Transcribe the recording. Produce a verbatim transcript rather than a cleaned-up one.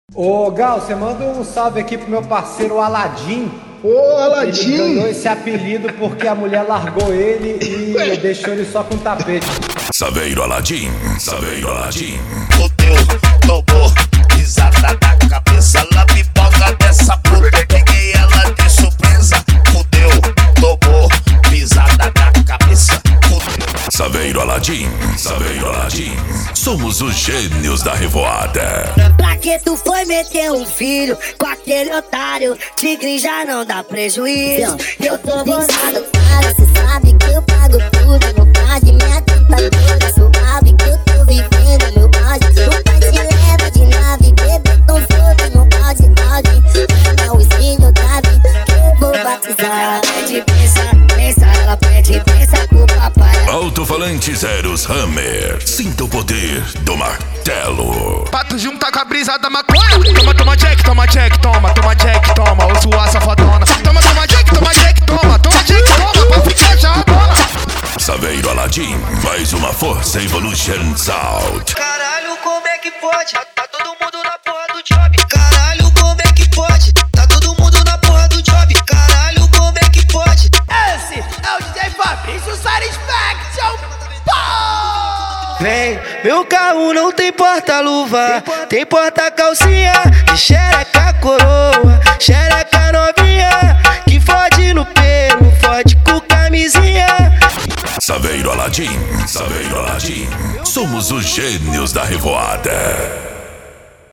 Ô Gal, você manda um salve aqui pro meu parceiro Aladim. Ô Aladim! Ele ganhou esse apelido porque a mulher largou ele e deixou ele só com tapete. Saveiro Aladim, Saveiro Aladim. Fudeu, tomou, risada da cabeça. La pipoca dessa puta, peguei ela de surpresa. Fudeu, tomou, risada da cabeça. Fudeu. Saveiro Aladim, Saveiro Aladim. Somos os gênios da revoada. Pra que tu foi meter um filho com aquele otário? Tigre já não dá prejuízo. Eu tô gozado, cara, cê sabe que eu pago tudo. Meu pai de minha tentadora, suave que eu tô vivendo. Meu pai, meu pai te leva de nave, bebê tão fogo, não pode nave. Pega o espinho da vida que eu vou batizar. Ela pede pensa, pensa, ela pede pensa pro papai. Alto-falante Zeros Hammer. Sinta o poder do martelo. Pato junta com a brisa da maconha. Toma, toma Jack, toma Jack, toma, toma Jack, toma. Ô sua safadona. Toma, toma Jack, toma Jack, toma, toma Jack, toma. Pra ficar já dona. Saveiro Aladim, mais uma força Evolution Sound. Caralho, como é que pode? Tá todo mundo na porra do job. Caralho, como é que pode? Tá todo mundo na porra do job. Caralho, como é que pode? Esse é o D J Fabrício Satisfaction. Vem, meu carro não tem porta-luva, tem porta-calcinha, de xereca coroa, xereca novinha, que fode no pelo, fode com camisinha. Saveiro Aladim, Saveiro Aladim. Somos os gênios da revoada.